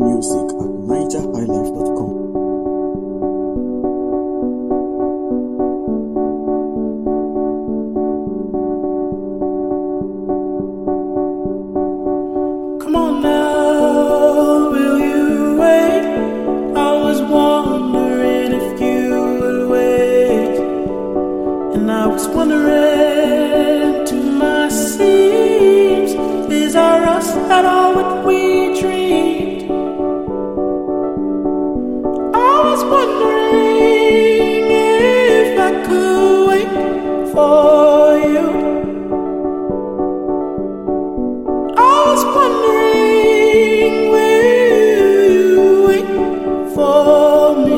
music at nigerhighlife.com. Come on now, will you wait? I was wondering if you would wait, and I was wondering to my seams, is our us at all what we dreamed? I was wondering if I could wait for you. I was wondering, will you wait for me?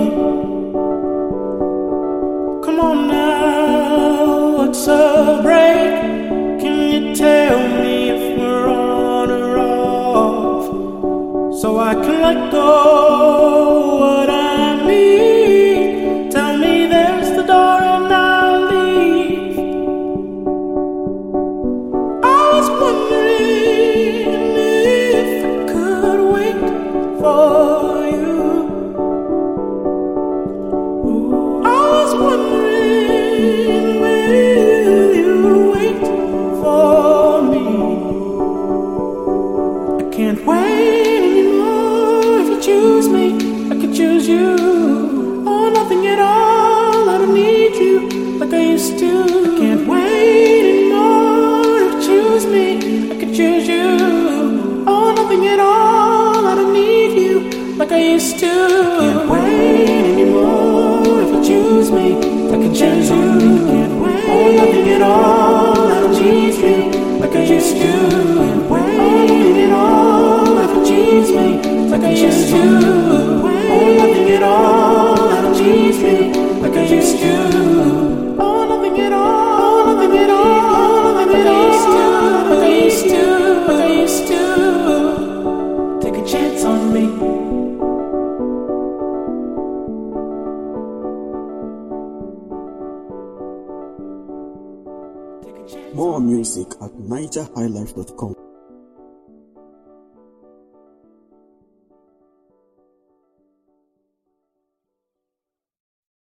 Come on now, what's a break? Can you tell me if we're on or off, so I can let go what I need? Tell me there's the door and I'll leave. I was wondering if I could wait for you. I was wondering, will you wait for me? I can't wait anymore. If you choose me, I could choose you, or nothing at all. I don't need you like I used to. I can't wait anymore. If you choose me, I could choose you, or nothing at all. I don't need you like I used to. I can't wait anymore. If you choose me, I can choose you, or nothing at all. I don't need you like I used to. Can't wait at all. If you choose me, like I used to, or nothing at all. I don't need you like I used to. Oh, nothing at all. Nothing at all. Nothing at all. Like I used to. Like I used to. Take a chance on me. More music at nigerhighlife.com.